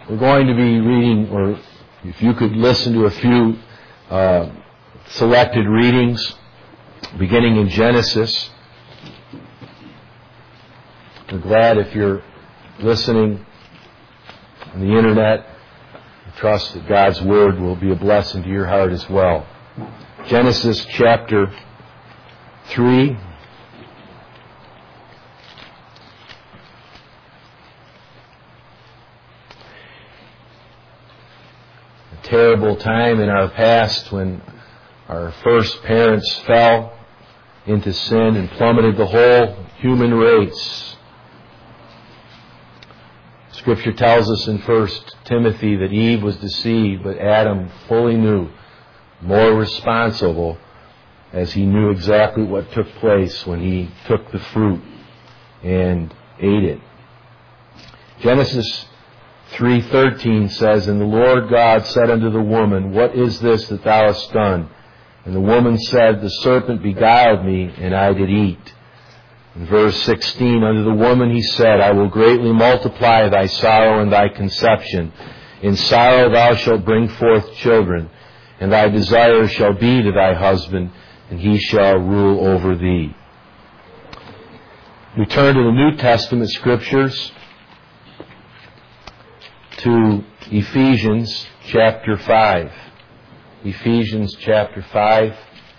We're going to be reading, or if you could listen to a few selected readings, beginning in Genesis. We're glad if you're listening on the internet. I trust that God's Word will be a blessing to your heart as well. Genesis chapter 3. A terrible time in our past when our first parents fell into sin and plummeted the whole human race. Scripture tells us in 1 Timothy that Eve was deceived, but Adam fully knew, more responsible, as he knew exactly what took place when he took the fruit and ate it. Genesis 3:13 says, "And the Lord God said unto the woman, What is this that thou hast done? And the woman said, The serpent beguiled me, and I did eat." In verse 16, "Unto the woman he said, I will greatly multiply thy sorrow and thy conception. In sorrow thou shalt bring forth children, and thy desire shall be to thy husband, and he shall rule over thee." We turn to the New Testament Scriptures, to Ephesians chapter 5. Ephesians chapter 5.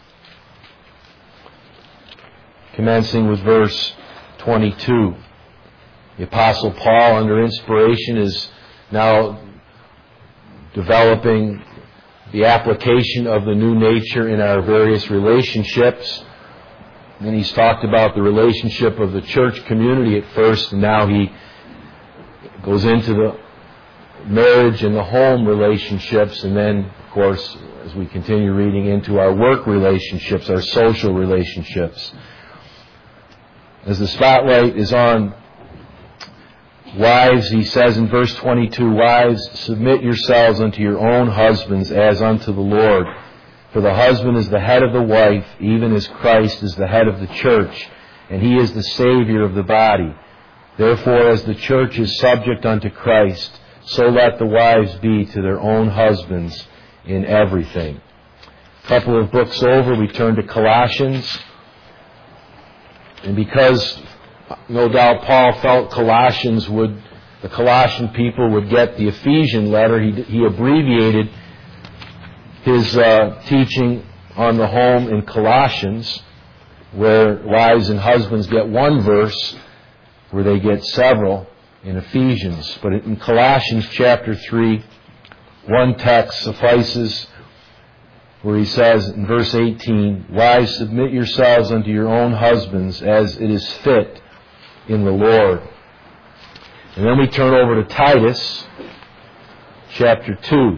Commencing with verse 22. The Apostle Paul, under inspiration, is now developing the application of the new nature in our various relationships. And he's talked about the relationship of the church community at first, and now he goes into the marriage and the home relationships, and then, of course, as we continue reading, into our work relationships, our social relationships. As the spotlight is on wives, he says in verse 22, "Wives, submit yourselves unto your own husbands as unto the Lord. For the husband is the head of the wife, even as Christ is the head of the church, and he is the Savior of the body. Therefore, as the church is subject unto Christ, so let the wives be to their own husbands in everything." A couple of books over, we turn to Colossians. And because, no doubt, Paul felt the Colossian people would get the Ephesian letter, he abbreviated his teaching on the home in Colossians, where wives and husbands get one verse, where they get several in Ephesians. But in Colossians chapter 3, one text suffices, where he says in verse 18, "Wives, submit yourselves unto your own husbands as it is fit in the Lord." And then we turn over to Titus chapter 2.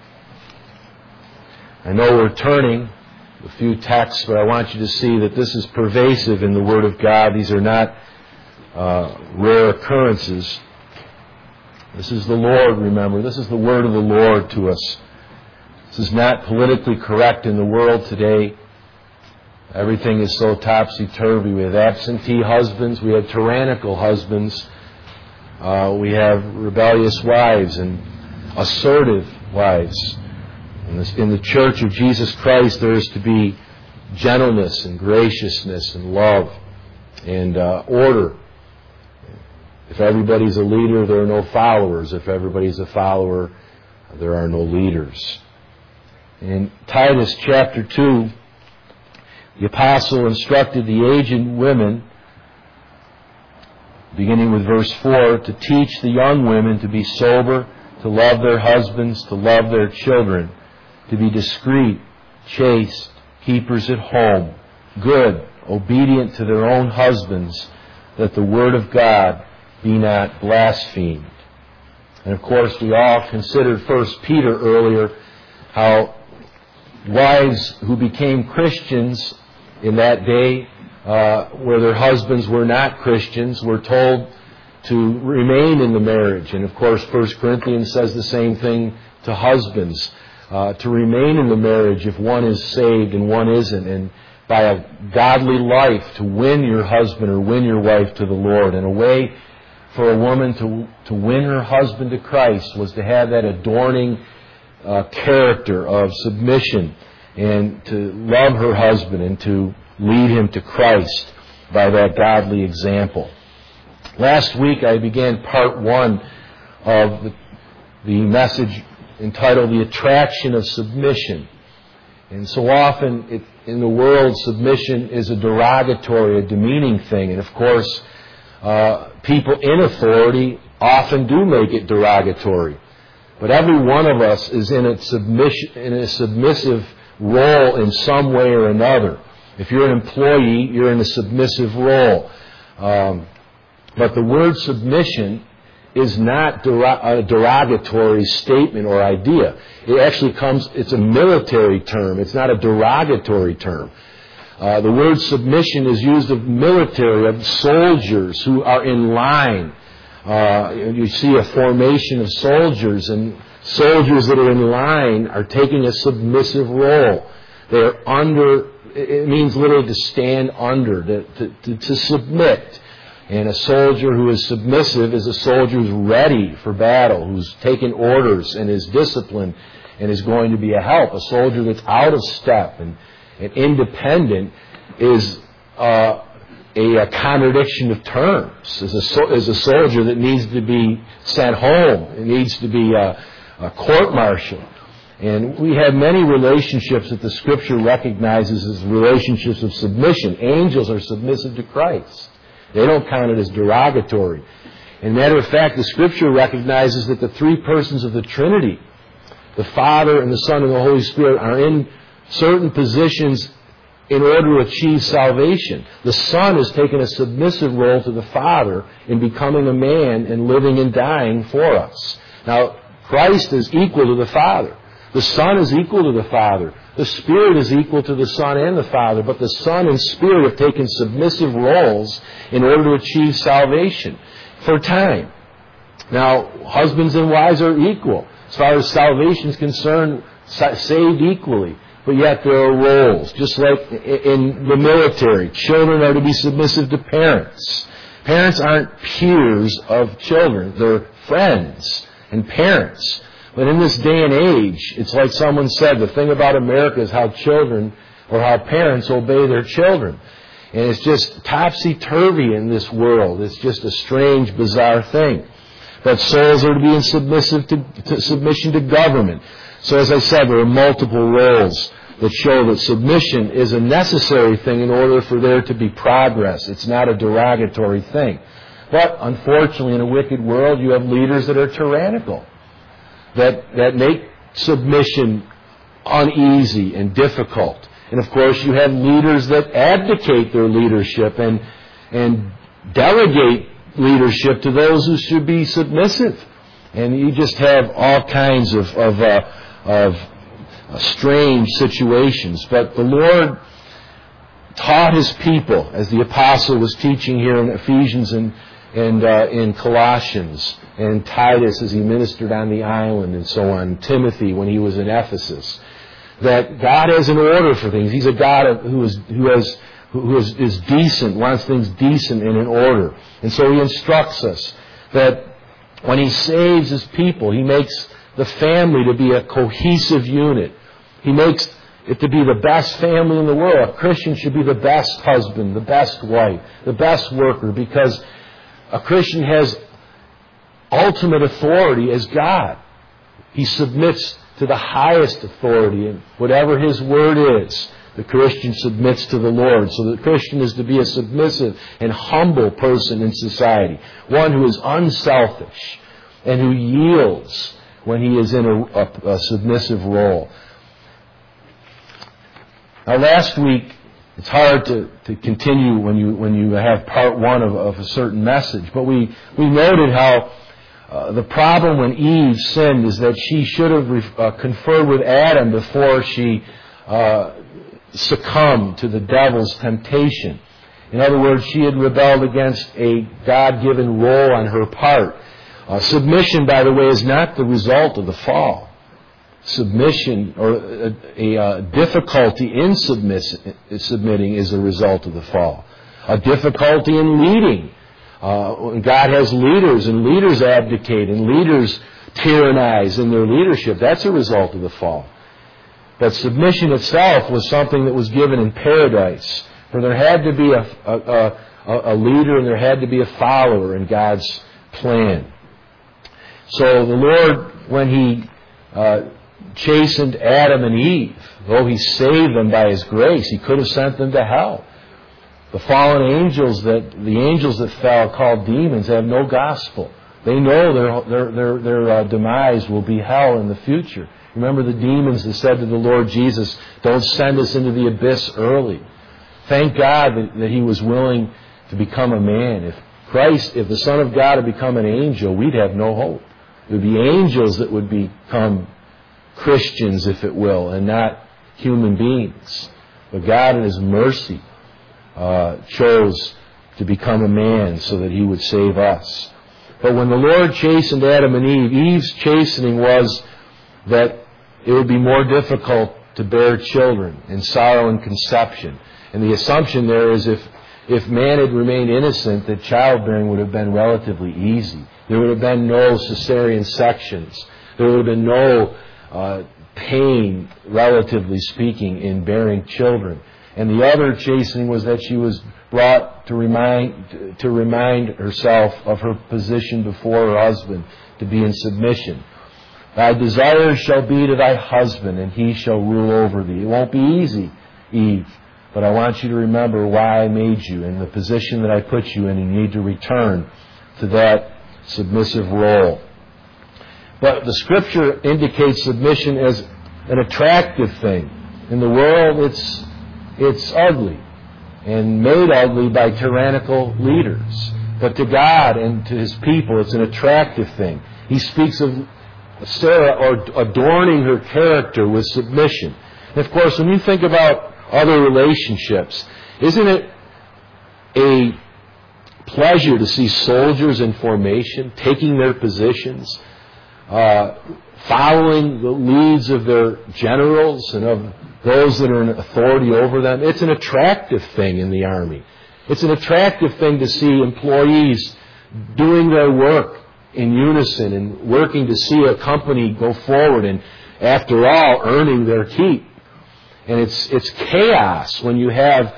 I know we're turning a few texts, but I want you to see that this is pervasive in the Word of God. These are not rare occurrences. This is the Lord, remember. This is the Word of the Lord to us. This is not politically correct in the world today. Everything is so topsy-turvy. We have absentee husbands. We have tyrannical husbands. We have rebellious wives and assertive wives. In the Church of Jesus Christ, there is to be gentleness and graciousness and love and order. If everybody's a leader, there are no followers. If everybody's a follower, there are no leaders. In Titus chapter 2, the apostle instructed the aged women, beginning with verse 4, to teach the young women to be sober, to love their husbands, to love their children, to be discreet, chaste, keepers at home, good, obedient to their own husbands, that the word of God be not blasphemed. And of course, we all considered 1 Peter earlier, how wives who became Christians in that day, where their husbands were not Christians, were told to remain in the marriage. And of course, 1 Corinthians says the same thing to husbands, to remain in the marriage if one is saved and one isn't, and by a godly life to win your husband or win your wife to the Lord. And a way for a woman to win her husband to Christ was to have that adorning character of submission and to love her husband and to lead him to Christ by that godly example. Last week I began part 1 of the message entitled The Attraction of Submission. And so often in the world, submission is a derogatory, a demeaning thing. And of course, people in authority often do make it derogatory. But every one of us is in a submissive role in some way or another. If you're an employee, you're in a submissive role. But the word submission is not a derogatory statement or idea. It actually it's a military term. It's not a derogatory term. The word submission is used of military, of soldiers who are in line. You see a formation of soldiers, and soldiers that are in line are taking a submissive role. They're under, it means literally to stand under, to submit. And a soldier who is submissive is a soldier who's ready for battle, who's taken orders and is disciplined and is going to be a help. A soldier that's out of step and independent is a contradiction of terms. Is a soldier that needs to be sent home. It needs to be a court-martial. And we have many relationships that the Scripture recognizes as relationships of submission. Angels are submissive to Christ. They don't count it as derogatory. And matter of fact, the Scripture recognizes that the three persons of the Trinity, the Father and the Son and the Holy Spirit, are in certain positions in order to achieve salvation. The Son has taken a submissive role to the Father in becoming a man and living and dying for us. Now, Christ is equal to the Father. The Son is equal to the Father. The Spirit is equal to the Son and the Father, but the Son and Spirit have taken submissive roles in order to achieve salvation for time. Now, husbands and wives are equal. As far as salvation is concerned, saved equally. But yet there are roles. Just like in the military, children are to be submissive to parents. Parents aren't peers of children. They're friends and parents. But in this day and age, it's like someone said, the thing about America is how children or how parents obey their children. And it's just topsy-turvy in this world. It's just a strange, bizarre thing. But souls are to be in submission to government. So as I said, there are multiple roles that show that submission is a necessary thing in order for there to be progress. It's not a derogatory thing. But unfortunately, in a wicked world, you have leaders that are tyrannical, that make submission uneasy and difficult. And of course, you have leaders that abdicate their leadership and delegate leadership to those who should be submissive. And you just have all kinds of strange situations. But the Lord taught His people, as the apostle was teaching here in Ephesians and in Colossians, and Titus as he ministered on the island, and so on, Timothy when he was in Ephesus, that God has an order for things. He's a God who is decent, wants things decent and in order. And so He instructs us that when He saves His people, He makes the family to be a cohesive unit. He makes it to be the best family in the world. A Christian should be the best husband, the best wife, the best worker, because a Christian has ultimate authority as God. He submits to the highest authority, and whatever His word is, the Christian submits to the Lord. So the Christian is to be a submissive and humble person in society, one who is unselfish and who yields when he is in a submissive role. Now, last week, it's hard to continue when you have part one of a certain message, but we noted how the problem when Eve sinned is that she should have conferred with Adam before she succumbed to the devil's temptation. In other words, she had rebelled against a God-given role on her part. Submission, by the way, is not the result of the fall. Submission, or a difficulty in submitting, is a result of the fall. A difficulty in leading When God has leaders, and leaders abdicate, and leaders tyrannize in their leadership, that's a result of the fall. But submission itself was something that was given in paradise, for there had to be a leader and there had to be a follower in God's plan. So the Lord, when He chastened Adam and Eve, though He saved them by His grace, He could have sent them to hell. The fallen angels, the angels that fell, called demons, have no gospel. They know their demise will be hell in the future. Remember the demons that said to the Lord Jesus, "Don't send us into the abyss early." Thank God that He was willing to become a man. If the Son of God had become an angel, we'd have no hope. It would be angels that would become Christians, if it will, and not human beings. But God in His mercy chose to become a man so that He would save us. But when the Lord chastened Adam and Eve, Eve's chastening was that it would be more difficult to bear children in sorrow and conception. And the assumption there is if man had remained innocent, that childbearing would have been relatively easy. There would have been no cesarean sections. There would have been no pain, relatively speaking, in bearing children. And the other chastening was that she was brought to remind herself of her position before her husband, to be in submission. Thy desire shall be to thy husband, and he shall rule over thee. It won't be easy, Eve, but I want you to remember why I made you and the position that I put you in, and you need to return to that submissive role. But the Scripture indicates submission as an attractive thing. In the world, it's ugly, and made ugly by tyrannical leaders. But to God and to His people, it's an attractive thing. He speaks of Sarah or adorning her character with submission. And of course, when you think about other relationships, isn't it a pleasure to see soldiers in formation, taking their positions, following the leads of their generals and of those that are in authority over them? It's an attractive thing in the Army. It's an attractive thing to see employees doing their work in unison and working to see a company go forward and, after all, earning their keep. And it's chaos when you have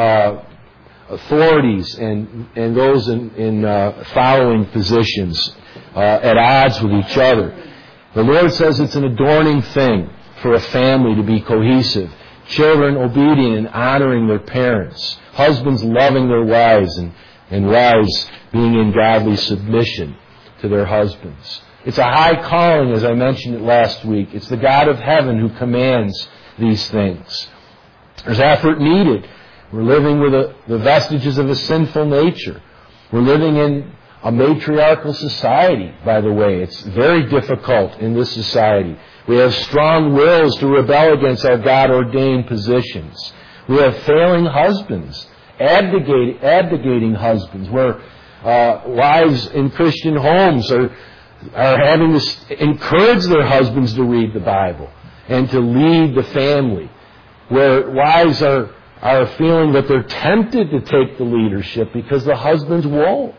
authorities and those in following positions at odds with each other. The Lord says it's an adorning thing for a family to be cohesive. Children obedient and honoring their parents. Husbands loving their wives and wives being in godly submission to their husbands. It's a high calling, as I mentioned it last week. It's the God of heaven who commands these things. There's effort needed. We're living with the vestiges of a sinful nature. We're living in a matriarchal society, by the way. It's very difficult in this society. We have strong wills to rebel against our God-ordained positions. We have failing husbands, abdicating husbands, where wives in Christian homes are having to encourage their husbands to read the Bible and to lead the family, where wives are feeling that they're tempted to take the leadership because the husbands won't.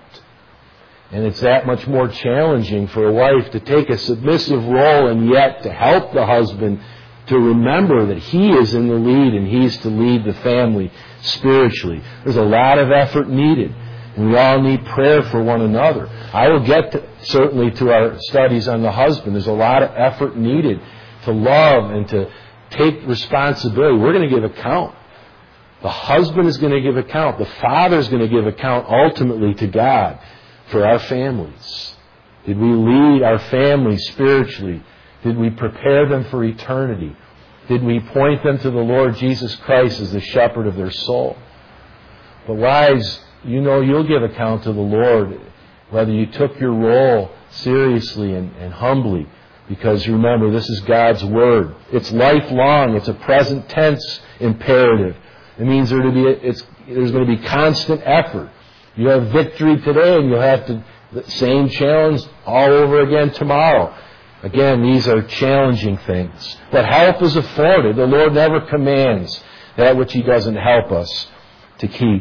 And it's that much more challenging for a wife to take a submissive role and yet to help the husband to remember that he is in the lead and he's to lead the family spiritually. There's a lot of effort needed, and we all need prayer for one another. I will get certainly to our studies on the husband. There's a lot of effort needed to love and to take responsibility. We're going to give account. The husband is going to give account. The father is going to give account ultimately to God for our families. Did we lead our families spiritually? Did we prepare them for eternity? Did we point them to the Lord Jesus Christ as the shepherd of their soul? But wives, you know you'll give account to the Lord whether you took your role seriously and humbly, because remember, this is God's Word. It's lifelong. It's a present tense imperative. It means there's going to be constant effort. You have victory today, and you'll have the same challenge all over again tomorrow. Again, these are challenging things. But help is afforded. The Lord never commands that which He doesn't help us to keep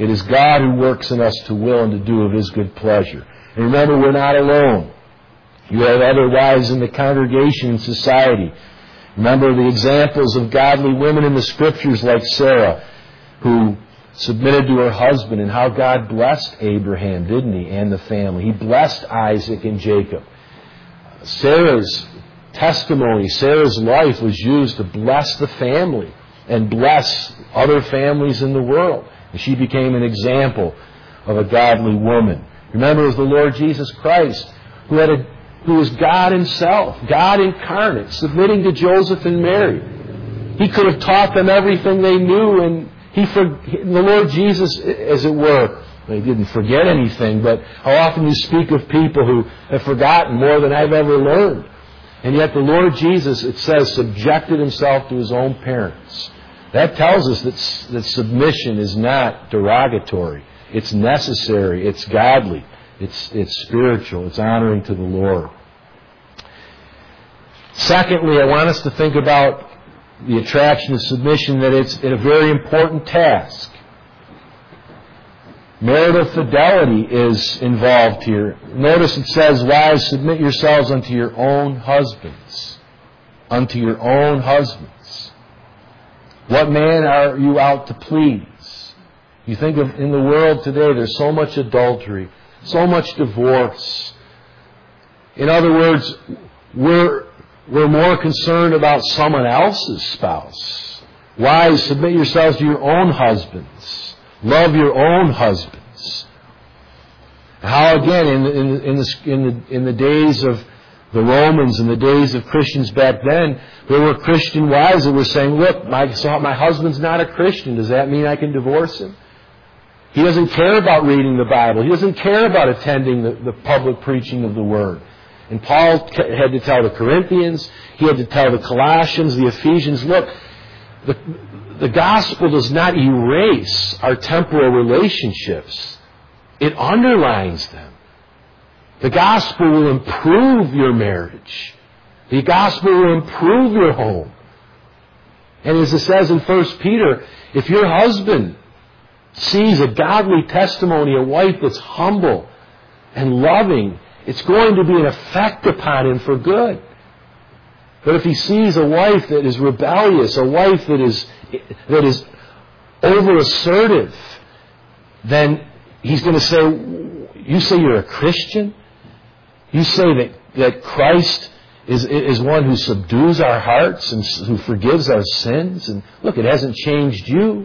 It is God who works in us to will and to do of His good pleasure. And remember, we're not alone. You have other wives in the congregation and society. Remember the examples of godly women in the Scriptures like Sarah, who submitted to her husband, and how God blessed Abraham, didn't He, and the family. He blessed Isaac and Jacob. Sarah's testimony, Sarah's life was used to bless the family and bless other families in the world. And she became an example of a godly woman. Remember, it was the Lord Jesus Christ who was God Himself, God incarnate, submitting to Joseph and Mary. He could have taught them everything they knew, and the Lord Jesus, as it were, He didn't forget anything, but how often you speak of people who have forgotten more than I've ever learned. And yet the Lord Jesus, it says, subjected Himself to His own parents. That tells us that submission is not derogatory. It's necessary. It's godly. It's spiritual. It's honoring to the Lord. Secondly, I want us to think about the attraction of submission, that it's a very important task. Marital fidelity is involved here. Notice it says, wives, submit yourselves unto your own husbands. Unto your own husbands. What man are you out to please? You think of in the world today, there's so much adultery, so much divorce. In other words, we're more concerned about someone else's spouse. Wives, submit yourselves to your own husbands. Love your own husbands. How again in the days of the Romans and the days of Christians back then, there were Christian wives that were saying, look, my husband's not a Christian. Does that mean I can divorce him? He doesn't care about reading the Bible. He doesn't care about attending the public preaching of the Word. And Paul had to tell the Corinthians, he had to tell the Colossians, the Ephesians, look, the gospel does not erase our temporal relationships. It underlines them. The gospel will improve your marriage. The gospel will improve your home. And as it says in 1 Peter, if your husband sees a godly testimony, a wife that's humble and loving, it's going to be an effect upon him for good. But if he sees a wife that is rebellious, a wife that is over-assertive, then he's going to say, you say you're a Christian? You say that Christ is one who subdues our hearts and who forgives our sins? And look, it hasn't changed you.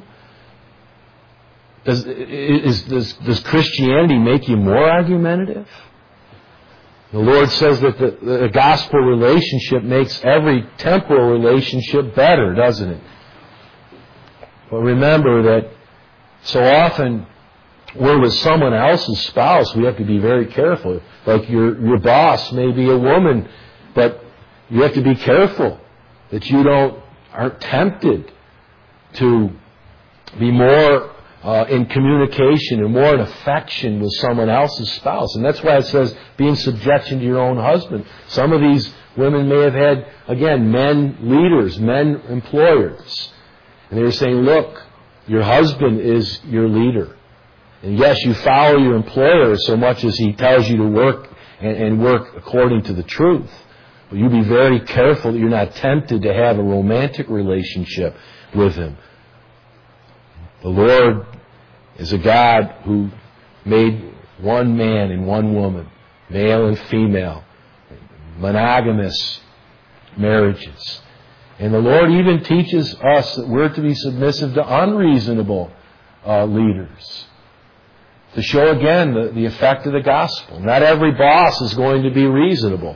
Does Christianity make you more argumentative? The Lord says that the gospel relationship makes every temporal relationship better, doesn't it? But remember that so often we're with someone else's spouse. We have to be very careful. Like your boss may be a woman, but you have to be careful that you aren't tempted to be more in communication and more in affection with someone else's spouse. And that's why it says, be in subjection to your own husband. Some of these women may have had, again, men leaders, men employers. And they were saying, look, your husband is your leader. And yes, you follow your employer so much as he tells you to work and work according to the truth. But you be very careful that you're not tempted to have a romantic relationship with him. The Lord is a God who made one man and one woman, male and female, monogamous marriages. And the Lord even teaches us that we're to be submissive to unreasonable leaders. To show again the effect of the gospel. Not every boss is going to be reasonable.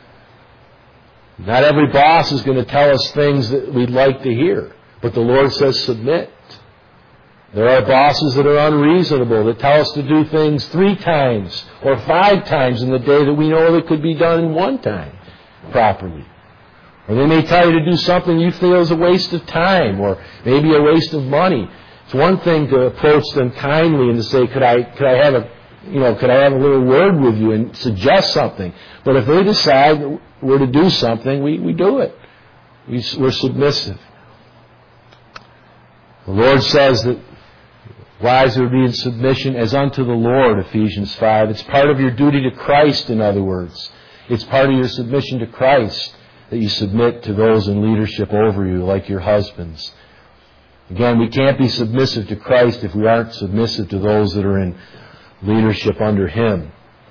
Not every boss is going to tell us things that we'd like to hear. But the Lord says submit. There are bosses that are unreasonable, that tell us to do things 3 times or 5 times in the day that we know that could be done in 1 time properly. Or they may tell you to do something you feel is a waste of time or maybe a waste of money. It's one thing to approach them kindly and to say, could I have a little word with you and suggest something. But if they decide that we're to do something, we do it. We're submissive. The Lord says that Wives are to be in submission as unto the Lord, Ephesians 5. It's part of your duty to Christ, in other words. It's part of your submission to Christ that you submit to those in leadership over you, like your husbands. Again, we can't be submissive to Christ if we aren't submissive to those that are in leadership under Him.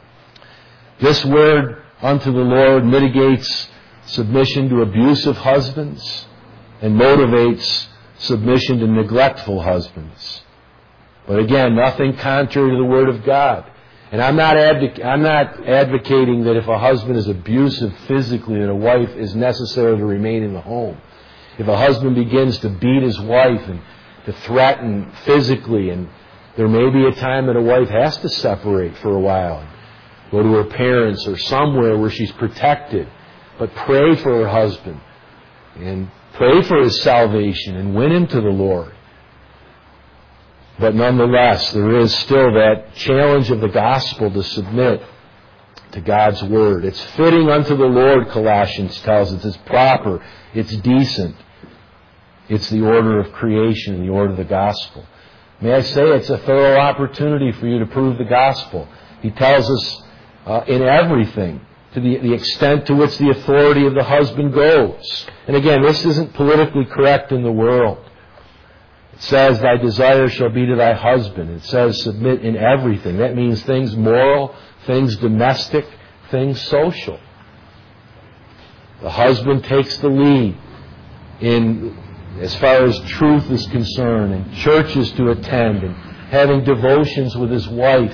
This word, unto the Lord, mitigates submission to abusive husbands and motivates submission to neglectful husbands. But again, nothing contrary to the Word of God. And I'm not advocating that if a husband is abusive physically, that a wife is necessary to remain in the home. If a husband begins to beat his wife and to threaten physically, and there may be a time that a wife has to separate for a while, and go to her parents or somewhere where she's protected, but pray for her husband and pray for his salvation and win him to the Lord. But nonetheless, there is still that challenge of the gospel to submit to God's Word. It's fitting unto the Lord, Colossians tells us. It's proper. It's decent. It's the order of creation, the order of the gospel. May I say, it's a thorough opportunity for you to prove the gospel. He tells us in everything, to the extent to which the authority of the husband goes. And again, this isn't politically correct in the world. It says, thy desire shall be to thy husband. It says, submit in everything. That means things moral, things domestic, things social. The husband takes the lead in as far as truth is concerned, and churches to attend, and having devotions with his wife,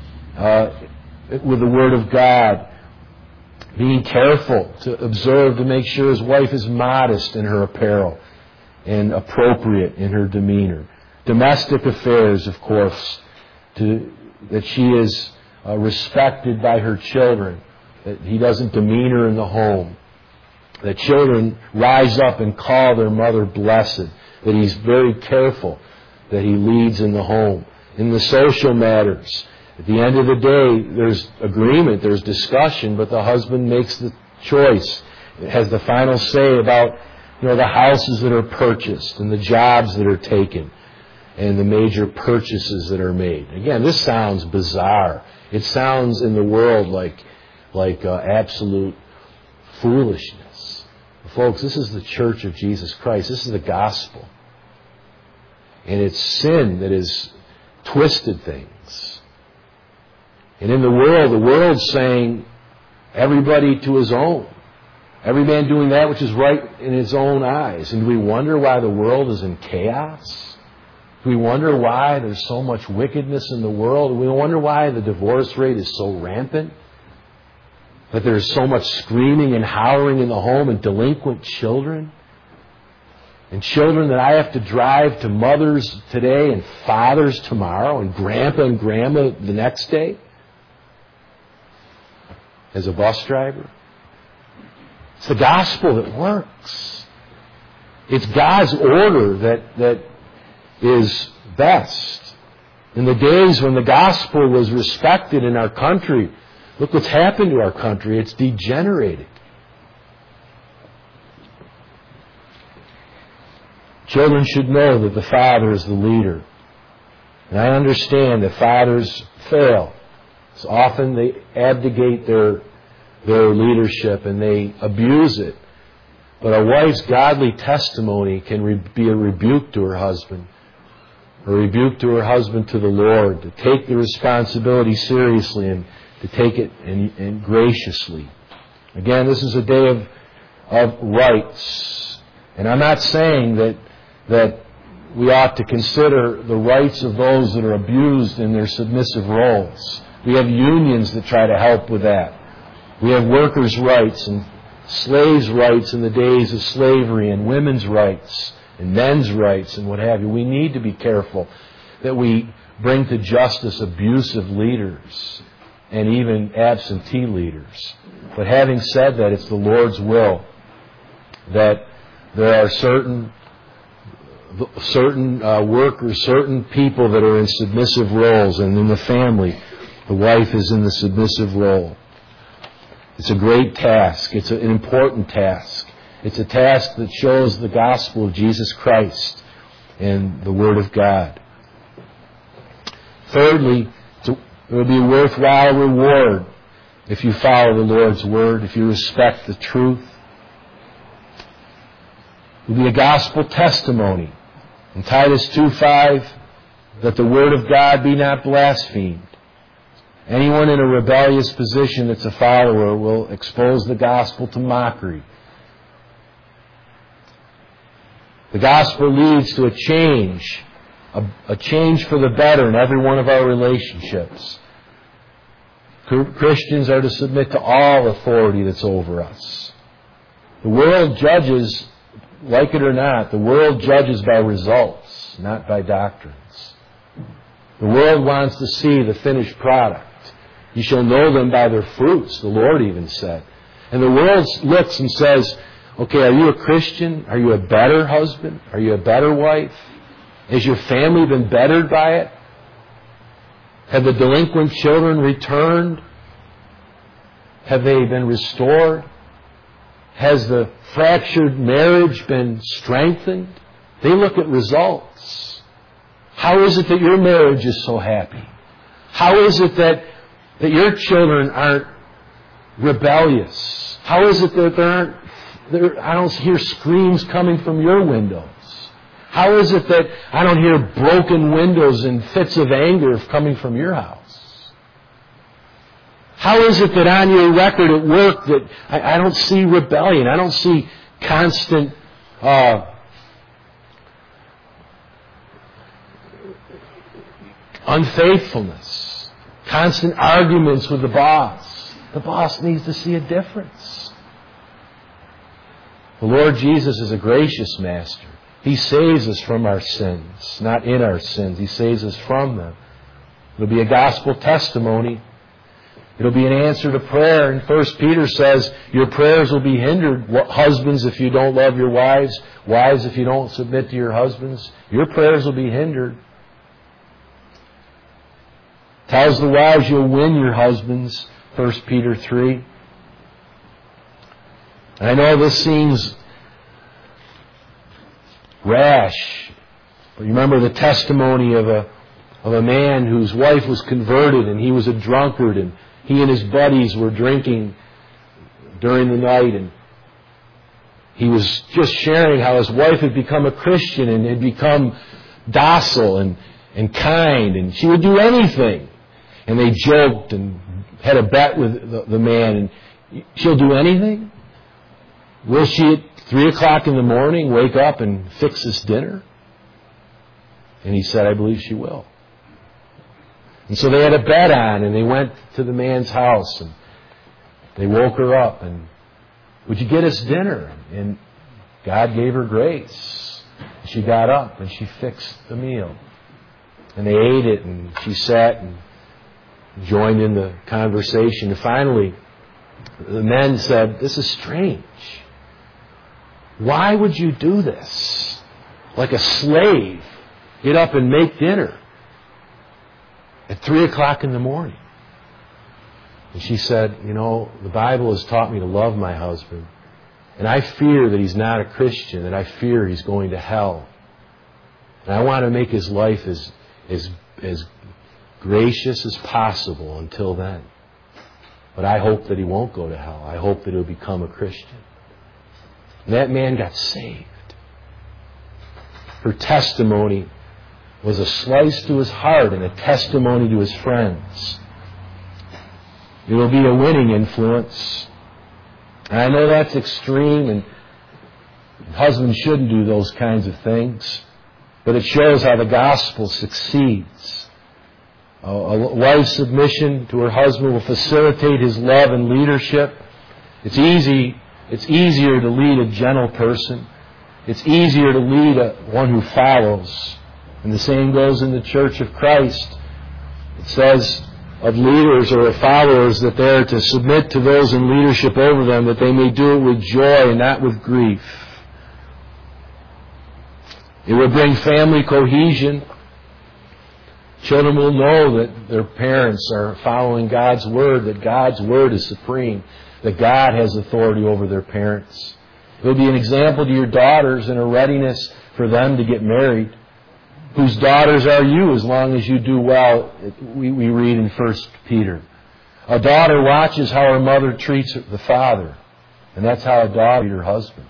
with the Word of God, being careful to observe to make sure his wife is modest in her apparel and appropriate in her demeanor. Domestic affairs, of course, that she is respected by her children, that he doesn't demean her in the home, that children rise up and call their mother blessed, that he's very careful that he leads in the home. In the social matters, at the end of the day, there's agreement, there's discussion, but the husband makes the choice. It has the final say about, the houses that are purchased and the jobs that are taken and the major purchases that are made. Again, this sounds bizarre. It sounds in the world like absolute foolishness. Folks, this is the church of Jesus Christ. This is the gospel. And it's sin that has twisted things. And in the world's saying, everybody to his own. Every man doing that which is right in his own eyes. And do we wonder why the world is in chaos? Do we wonder why there's so much wickedness in the world? Do we wonder why the divorce rate is so rampant? That there's so much screaming and howling in the home and delinquent children? And children that I have to drive to mothers today and fathers tomorrow and grandpa and grandma the next day? As a bus driver? It's the gospel that works. It's God's order that is best. In the days when the gospel was respected in our country, look what's happened to our country. It's degenerated. Children should know that the father is the leader. And I understand that fathers fail. So often they abdicate their leadership and they abuse it. But a wife's godly testimony can be a rebuke to her husband. A rebuke to her husband to the Lord. To take the responsibility seriously and to take it and graciously. Again, this is a day of rights. And I'm not saying that we ought to consider the rights of those that are abused in their submissive roles. We have unions that try to help with that. We have workers' rights and slaves' rights in the days of slavery, and women's rights and men's rights and what have you. We need to be careful that we bring to justice abusive leaders and even absentee leaders. But having said that, it's the Lord's will that there are certain workers, certain people that are in submissive roles, and in the family, the wife is in the submissive role. It's a great task. It's an important task. It's a task that shows the gospel of Jesus Christ and the Word of God. Thirdly, it will be a worthwhile reward if you follow the Lord's Word, if you respect the truth. It will be a gospel testimony. In Titus 2:5, that the Word of God be not blasphemed. Anyone in a rebellious position that's a follower will expose the gospel to mockery. The gospel leads to a change for the better in every one of our relationships. Christians are to submit to all authority that's over us. The world judges, like it or not, the world judges by results, not by doctrines. The world wants to see the finished product. You shall know them by their fruits, the Lord even said. And the world looks and says, okay, are you a Christian? Are you a better husband? Are you a better wife? Has your family been bettered by it? Have the delinquent children returned? Have they been restored? Has the fractured marriage been strengthened? They look at results. How is it that your marriage is so happy? How is it that your children aren't rebellious? How is it that I don't hear screams coming from your windows? How is it that I don't hear broken windows and fits of anger coming from your house? How is it that on your record at work that I don't see rebellion? I don't see constant unfaithfulness, constant arguments with the boss. The boss needs to see a difference. The Lord Jesus is a gracious master. He saves us from our sins, not in our sins. He saves us from them. It'll be a gospel testimony. It'll be an answer to prayer. And 1 Peter says, your prayers will be hindered. Husbands, if you don't love your wives. Wives, if you don't submit to your husbands. Your prayers will be hindered. Tells the wives you'll win your husbands. 1 Peter 3. I know this seems rash. But remember the testimony of a man whose wife was converted and he was a drunkard and he and his buddies were drinking during the night, and he was just sharing how his wife had become a Christian and had become docile and kind, and she would do anything. And they joked and had a bet with the man, and she'll do anything? Will she at 3 o'clock in the morning wake up and fix us dinner? And he said, I believe she will. And so they had a bet on, and they went to the man's house, and they woke her up, and would you get us dinner? And God gave her grace. She got up, and she fixed the meal. And they ate it, and she sat and joined in the conversation. And finally, the men said, this is strange. Why would you do this? Like a slave, get up and make dinner at 3 o'clock in the morning. And she said, the Bible has taught me to love my husband. And I fear that he's not a Christian, and I fear he's going to hell. And I want to make his life as gracious as possible until then. But I hope that he won't go to hell. I hope that he'll become a Christian. And that man got saved. Her testimony was a slice to his heart and a testimony to his friends. It will be a winning influence. And I know that's extreme, and husbands shouldn't do those kinds of things. But it shows how the gospel succeeds. A wife's submission to her husband will facilitate his love and leadership. It's easier to lead a gentle person. It's easier to lead one who follows. And the same goes in the Church of Christ. It says of leaders or of followers that they are to submit to those in leadership over them, that they may do it with joy and not with grief. It will bring family cohesion. Children will know that their parents are following God's Word, that God's Word is supreme, that God has authority over their parents. It will be an example to your daughters and a readiness for them to get married. Whose daughters are you as long as you do well? We read in 1 Peter. A daughter watches how her mother treats the father. And that's how a daughter treats her husband.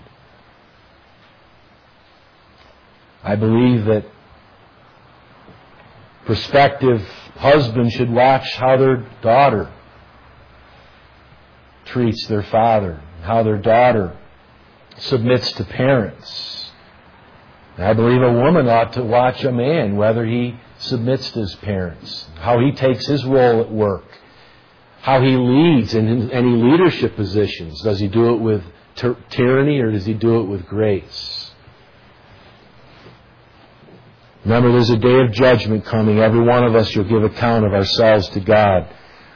I believe that prospective husbands should watch how their daughter treats their father, how their daughter submits to parents. And I believe a woman ought to watch a man, whether he submits to his parents, how he takes his role at work, how he leads in any leadership positions. Does he do it with tyranny or does he do it with grace? Remember, there's a day of judgment coming. Every one of us shall give account of ourselves to God.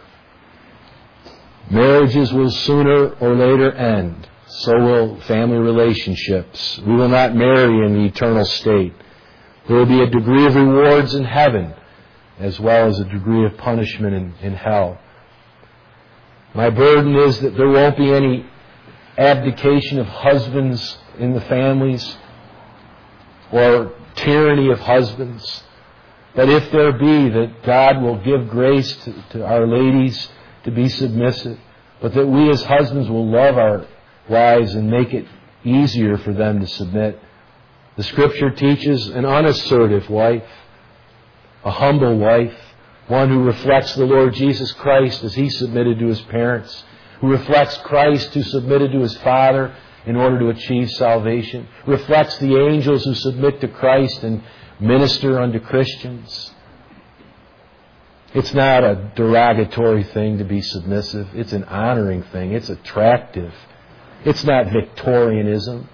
Marriages will sooner or later end. So will family relationships. We will not marry in the eternal state. There will be a degree of rewards in heaven as well as a degree of punishment in hell. My burden is that there won't be any abdication of husbands in the families or tyranny of husbands. But if there be, that God will give grace to our ladies to be submissive, but that we as husbands will love our wives and make it easier for them to submit. The Scripture teaches an unassertive wife, a humble wife, one who reflects the Lord Jesus Christ as He submitted to His parents, who reflects Christ who submitted to His Father in order to achieve salvation, reflects the angels who submit to Christ and minister unto Christians. It's not a derogatory thing to be submissive. It's an honoring thing. It's attractive. It's not Victorianism.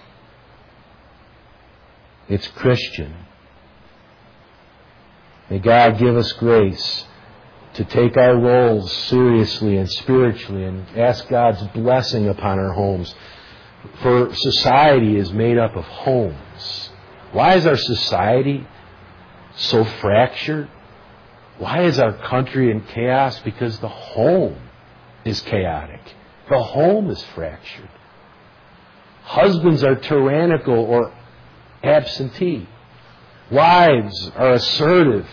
It's Christian. May God give us grace to take our roles seriously and spiritually and ask God's blessing upon our homes. For society is made up of homes. Why is our society so fractured? Why is our country in chaos? Because the home is chaotic. The home is fractured. Husbands are tyrannical or absentee. Wives are assertive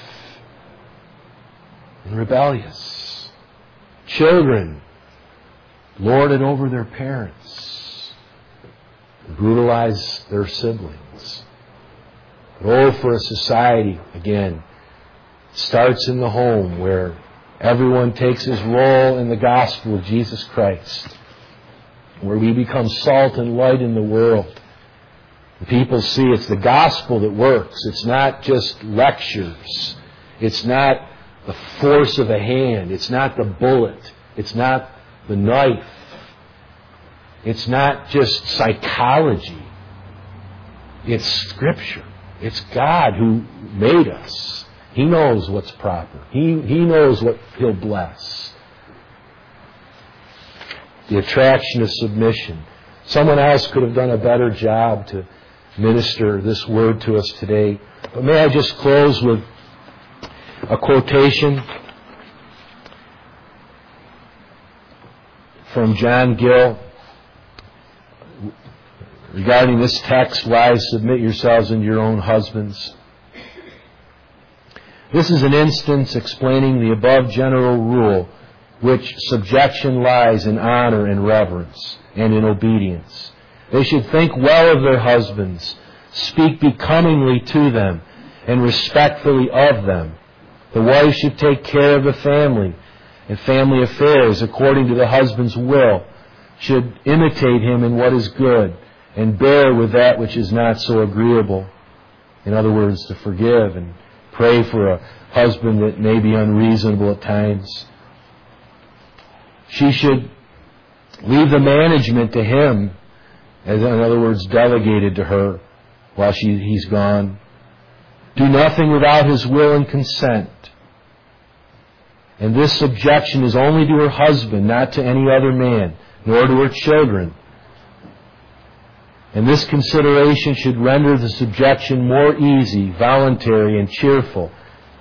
and rebellious. Children lord it over their parents, brutalize their siblings. But oh, for a society, again, starts in the home where everyone takes his role in the gospel of Jesus Christ, where we become salt and light in the world. And people see it's the gospel that works. It's not just lectures. It's not the force of a hand. It's not the bullet. It's not the knife. It's not just psychology. It's Scripture. It's God who made us. He knows what's proper. He knows what He'll bless. The attraction of submission. Someone else could have done a better job to minister this word to us today. But may I just close with a quotation from John Gill regarding this text, wives, submit yourselves unto your own husbands. This is an instance explaining the above general rule, which subjection lies in honor and reverence and in obedience. They should think well of their husbands, speak becomingly to them, and respectfully of them. The wife should take care of the family and family affairs according to the husband's will, should imitate him in what is good, and bear with that which is not so agreeable. In other words, to forgive and pray for a husband that may be unreasonable at times. She should leave the management to him, as in other words, delegated to her while he's gone. Do nothing without his will and consent. And this subjection is only to her husband, not to any other man, nor to her children. And this consideration should render the subjection more easy, voluntary, and cheerful,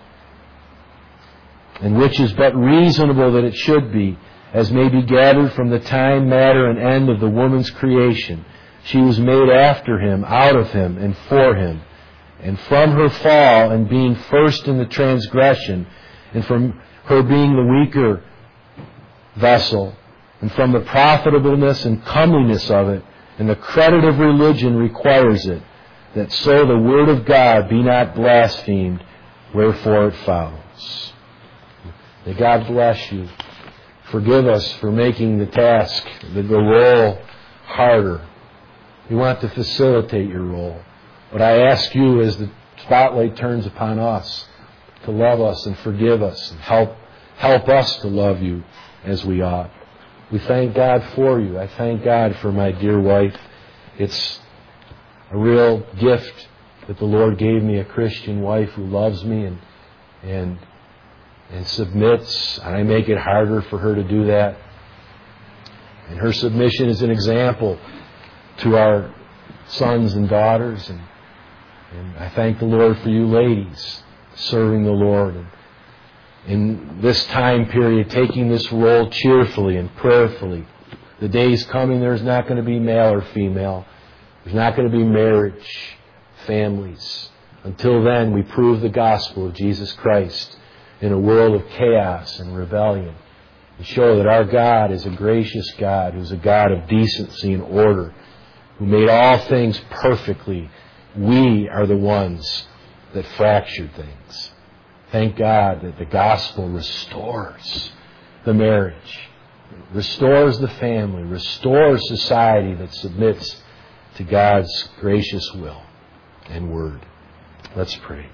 and which is but reasonable that it should be, as may be gathered from the time, matter, and end of the woman's creation. She was made after him, out of him, and for him. And from her fall and being first in the transgression, and from her being the weaker vessel, and from the profitableness and comeliness of it, and the credit of religion requires it, that so the word of God be not blasphemed, wherefore it follows. May God bless you. Forgive us for making the task, the role, harder. We want to facilitate your role. But I ask you, as the spotlight turns upon us, to love us and forgive us and help us to love you as we ought. We thank God for you. I thank God for my dear wife. It's a real gift that the Lord gave me, a Christian wife who loves me and submits. I make it harder for her to do that. And her submission is an example to our sons and daughters. And I thank the Lord for you ladies serving the Lord. And in this time period, taking this role cheerfully and prayerfully. The day's coming, there's not going to be male or female. There's not going to be marriage, families. Until then, we prove the gospel of Jesus Christ in a world of chaos and rebellion. And show that our God is a gracious God, who's a God of decency and order, who made all things perfectly. We are the ones that fractured things. Thank God that the gospel restores the marriage, restores the family, restores society that submits to God's gracious will and word. Let's pray.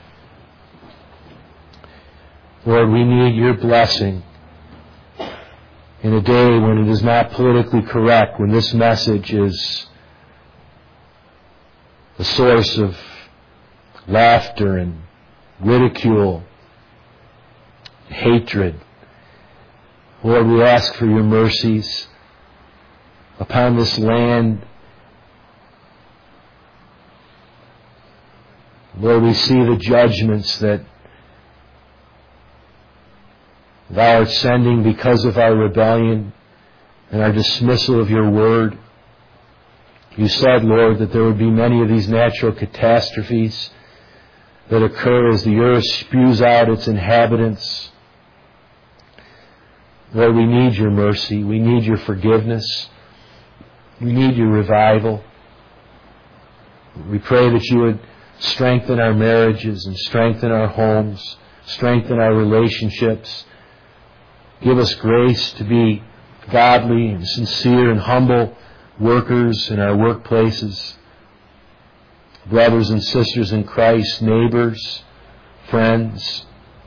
Lord, we need your blessing in a day when it is not politically correct, when this message is a source of laughter and ridicule, hatred. Lord, we ask for your mercies upon this land. Lord, we see the judgments that thou art sending because of our rebellion and our dismissal of your word. You said, Lord, that there would be many of these natural catastrophes that occur as the earth spews out its inhabitants. Lord, we need your mercy. We need your forgiveness. We need your revival. We pray that you would strengthen our marriages and strengthen our homes, strengthen our relationships. Give us grace to be godly and sincere and humble workers in our workplaces, brothers and sisters in Christ, neighbors, friends.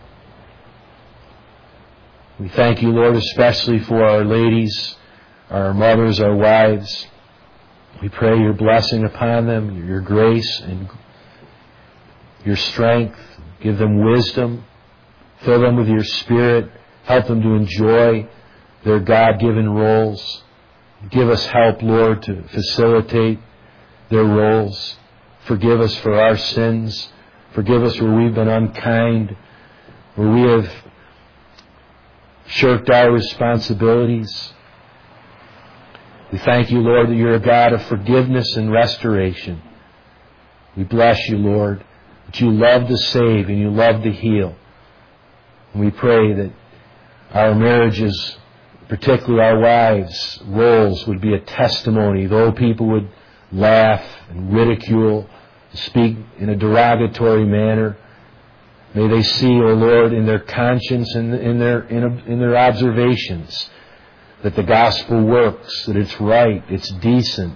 We thank you, Lord, especially for our ladies, our mothers, our wives. We pray your blessing upon them, your grace and your strength. Give them wisdom. Fill them with your Spirit. Help them to enjoy their God-given roles. Give us help, Lord, to facilitate their roles. Forgive us for our sins. Forgive us where we've been unkind, where we have shirked our responsibilities. We thank you, Lord, that you're a God of forgiveness and restoration. We bless you, Lord, that you love to save and you love to heal. And we pray that our marriages, particularly our wives' roles, would be a testimony, though people would laugh and ridicule, speak in a derogatory manner. May they see, O Lord, in their conscience and in their observations, that the gospel works, that it's right, it's decent,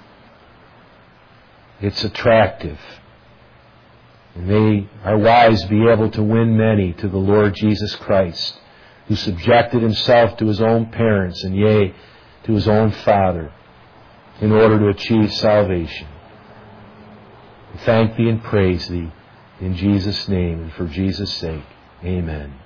it's attractive. And may our wives be able to win many to the Lord Jesus Christ, who subjected himself to his own parents and, yea, to his own Father, in order to achieve salvation. We thank thee and praise thee in Jesus' name and for Jesus' sake. Amen.